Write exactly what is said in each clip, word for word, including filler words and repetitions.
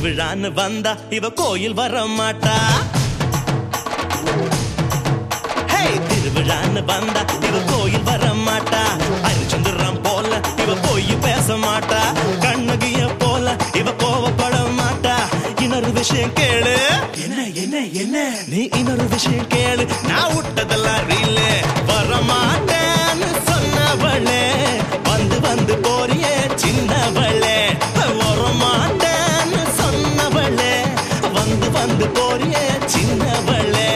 திருவிழான்னு வந்தா இவ கோயில் வர மாட்டா. திருவிழான்னு வந்தா இவ கோயில் வர மாட்டா. அரிச்சந்திரம் போல இவ போய் பேச மாட்டா. கண்ணகிய போல இவ கோவப்பட மாட்டா. இன்னொரு விஷயம் கேளு. என்ன என்ன என்ன நீ இன்னொரு விஷயம் கேளு. நான் விட்டதெல்லாம் ரீல வர மாட்டேன்னு சொன்னவளே, வந்து வந்து போறியே சின்னவளே. வர மாட்டேன்னு சொன்னவளே, வந்து வந்து போறியே சின்னவளே.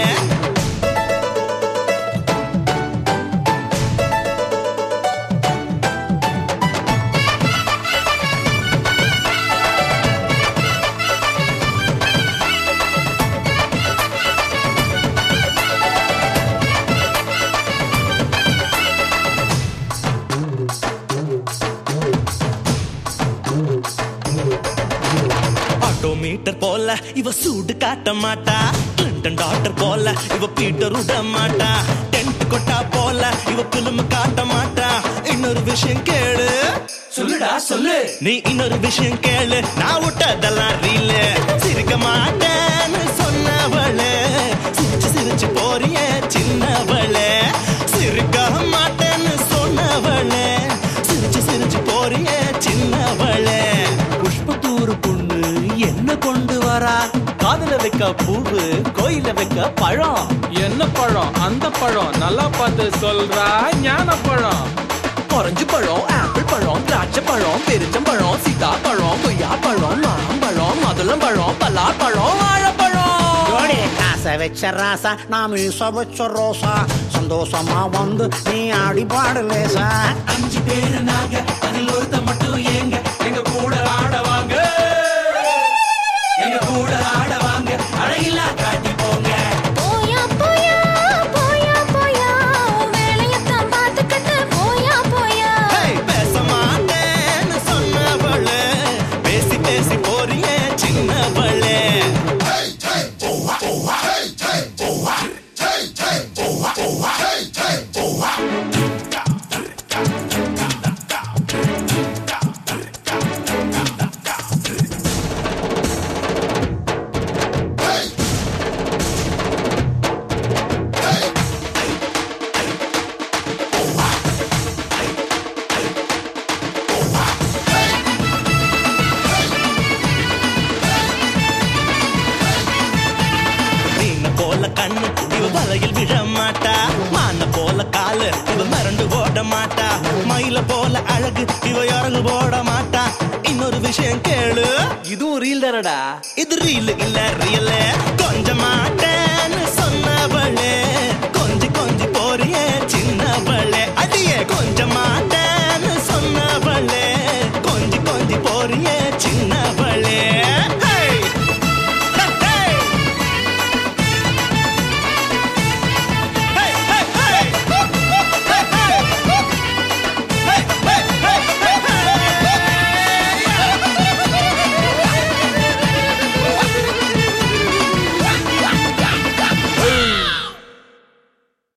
மீட்டர் போல இவ சூடு காட்ட மாட்டா. கிளின்டன் டாக்டர் போல இவ பீட்டர் விட மாட்டா. டென்ட் கொட்டா போல இவ பிலிம் காட்ட மாட்டா. இன்னொரு விஷயம் கேளு. சொல்லுடா சொல்லு. நீ இன்னொரு விஷயம் கேளு. நான் விட்டதெல்லாம் ரீல சிரிக்க மாட்டேன்னு சொன்னவளே, சிரிச்சு சிரிச்சு போறியே சின்னவளே. சிரிக்க மாட்டேன்னு சொன்னவளே, சிரிச்சு சிரிச்சு போறியே சின்னவளே. புஷ்பத்தூர் பொண்ணு என்ன கொண்டு வரா? காதுல வைக்க பூவு, கோயில வைக்க பழம். என்ன பழம்? அந்த பழம் நல்லா பார்த்து சொல்றா. ஞான பழம், ஆரஞ்சு பழம், ஆப்பிள் பழம், திராட்சை பழம், பெருச்சம் பழம், சீதா பழம், கொய்யா பழம், மாம்பழம், மாதுளம் பழம், பலா பழம், வாழைப்பழம். காசை வச்ச ராசா, நான் மீச வச்ச ரோசா. சந்தோஷமா வந்து நீ ஆடி பாடலேசா. அஞ்சு பேரு நாங்க, அதில் ஒருத்த மட்டும் ஏங்க. எங்க கூட ஆடவாங்க, எங்க கூட ஆடவாங்க. அழகில்லா காட்டி போங்க. போயா போயா போயா போயா, வேலையத்தான் பார்த்துக்கிட்டு போயா போயா. பேச மாட்டேன்னு சொன்னவளே, பேசி பேசி போறியே சின்னவளே. கண்ணு இவ வலையில் விழ மாட்டா. மான போல காலு இவ மறந்து ஓட மாட்டா. மயில போல அழகு இவ இறங்கு போட மாட்டா. இன்னொரு விஷயம் கேளு. இதுவும் ரீல் தானடா? இது ரீல் இல்ல ரியல். கொஞ்ச மாட்டேன்னு சொன்னவளே, கொஞ்சி கொஞ்சி போறியே சின்னவளே. அடியே கொஞ்ச மாட்டேன்னு சொன்னவளே, கொஞ்சி கொஞ்சி போறியே.